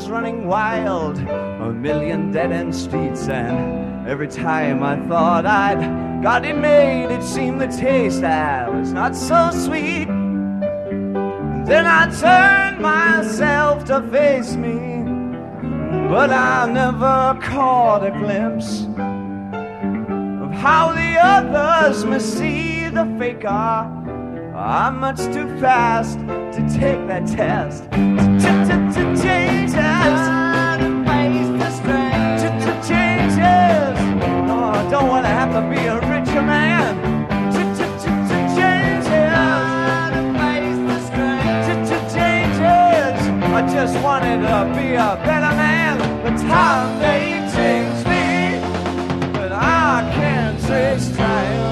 was running wild, a million dead-end streets, and every time I thought I'd got it made, it seemed the taste that was not so sweet. And then I turned myself to face me, but I never caught a glimpse of how the others must see the faker. I'm much too fast to take that test. Changes, face the strain. Changes. No, I don't want to have to be a richer man. Changes, face the strain. Changes. I just wanted to be a better man. The time they changed me, but I can't trace time.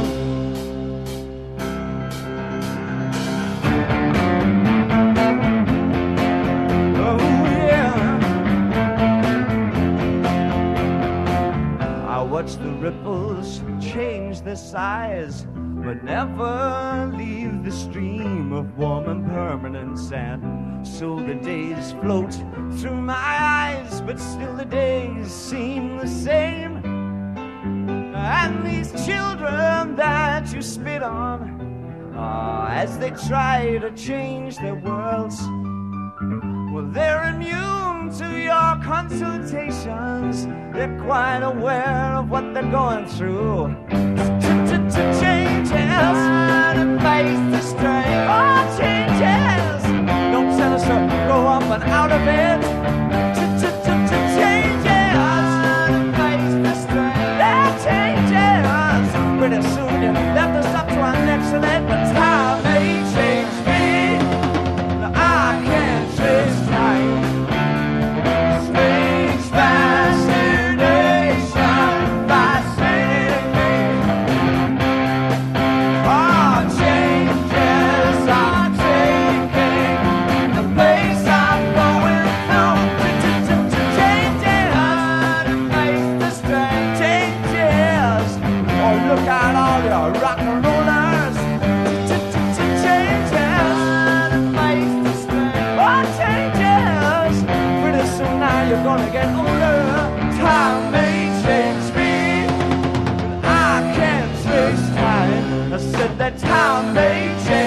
Watch the ripples change their size, but never leave the stream of warm and permanent sand. So the days float through my eyes, but still the days seem the same. And these children that you spit on, as they try to change their worlds, well, they're immune to your consultations. They're quite aware of what they're going through. Changes, face the strain. Oh, changes. Don't tell us to go up and out of it. Changes, face the strain. That changes. Pretty soon you left us up to our necks in it, but time may change me. I can't trace time. Strange fascination, fascinating me. Our changes are taking the place I'm going through. Changes, face the strain. Changes. Oh, look at all your rock and rollers. Changes, face the strain. Oh, changes. Pretty soon now you're gonna get older. Time may change me, but I can't trace time. I said that time may change